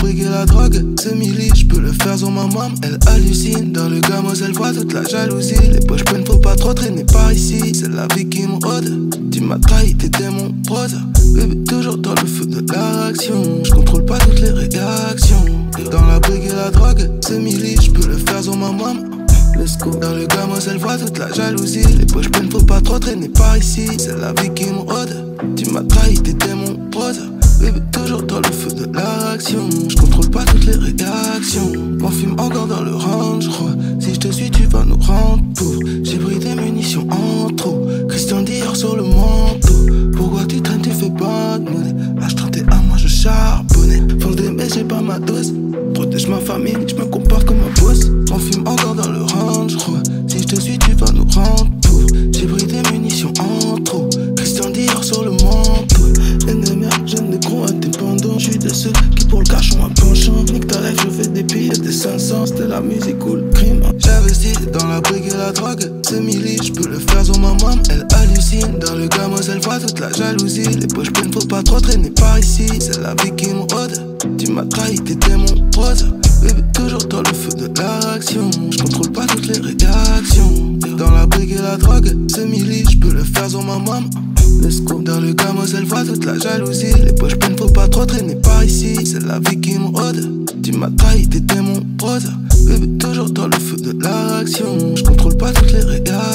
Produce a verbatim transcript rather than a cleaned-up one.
brique et la drogue, c'est Milly, je peux le faire sur ma maman. Elle hallucine, dans le gamos elle voit toute la jalousie. Les poches pleines, faut pas trop traîner par ici. C'est la vie qui me rôde. Tu m'as trahi, t'étais mon prose. Bébé, toujours dans le feu de l'action. Je contrôle pas toutes les réactions. Dans la brique et la drogue, c'est Milly, je peux le faire sur ma maman. Let's go. Dans le gamos elle voit toute la jalousie. Les poches pleines, faut pas trop traîner par ici. C'est la vie qui me rôde. Tu m'as trahi, t'étais mon prose. Bébé, toujours dans le feu de l'action. Je contrôle pas toutes les réactions. On fume encore dans le range, crois. Si je te suis, tu vas nous rendre pauvres. J'ai pris des munitions en trop. Christian Dior sur le manteau. Pourquoi tu traînes, tu fais pas de monnaie. H trente et un, moi je charbonnais. Faut d'aimer, j'ai pas ma dose. Protège ma famille, je me comporte comme un boss. On fume encore dans le range, crois. Si je te suis, tu vas nous rendre pauvres. J'ai pris des munitions en trop. Christian Dior sur le manteau. Ennemi, jeune négro indépendant. J'suis de ceux qui pour le cash ont un penchant. Nique ta life, je fais des billets des cinq cents. C'était la musique cool, crime. J'investis dans la brique et la drogue. C'est Milly, j'peux le faire sur ma maman. Elle hallucine, dans le gamos elle voit toute la jalousie. Les poches pleines, faut pas trop traîner par ici. C'est la vie qui me rôde. Tu m'as trahi, t'étais mon prose. Bébé, toujours dans le feu de l'action. Je contrôle pas toutes les réactions. Dans la brique et la drogue, c'est Milly, j'peux le faire sur ma maman. Let's go. Dans le gamos elle voit toute la jalousie. Les poches pleines, faut pas trop traîner par ici. C'est la vie qui me rôde. Tu m'as trahi, t'étais mon prose. Bébé, toujours dans le feu de l'action. Je contrôle pas toutes les réactions.